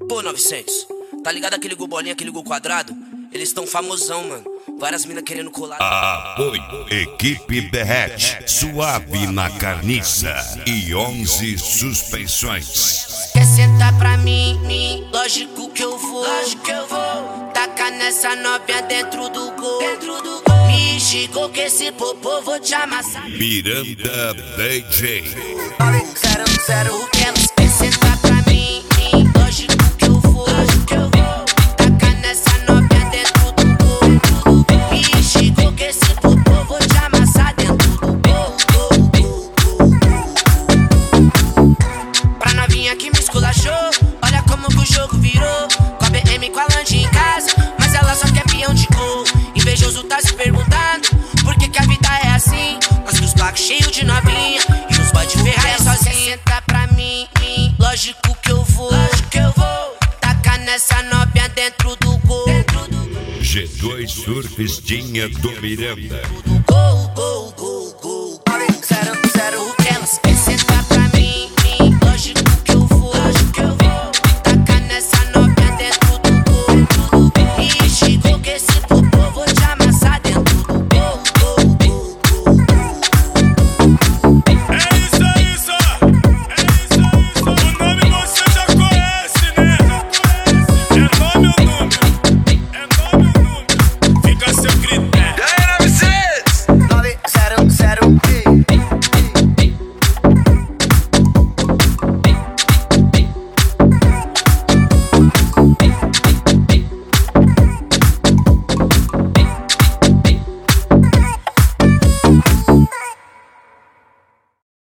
Pô, 900, tá ligado aquele gol bolinha, aquele gol quadrado? Eles tão famosão, mano. Várias minas querendo colar. Apoio Equipe Derrete, suave na carniça e 11 suspensões. Quer sentar pra mim? Lógico que eu vou. Taca nessa novinha dentro do gol. Me xingou que esse popô vou te amassar. Miranda DJ. 0-0 que elas quer sentar pra mim? Lógico que eu vou. Taca nessa novinha dentro do gol. Me xingou que esse popô vou te amassar dentro do gol. Pra novinha que me esculachou, olha como que o jogo virou. Com a BM com a lanche em casa, mas ela só quer peão de gol. Invejoso tá se perguntando por que que a vida é assim. Nós com os blocos cheios de novinha e os boy de Ferrari sozinho. Senta pra mim, lógico que eu vou. Taca nessa novinha dentro do gol. G2 Surfistinha do Miranda. Gol.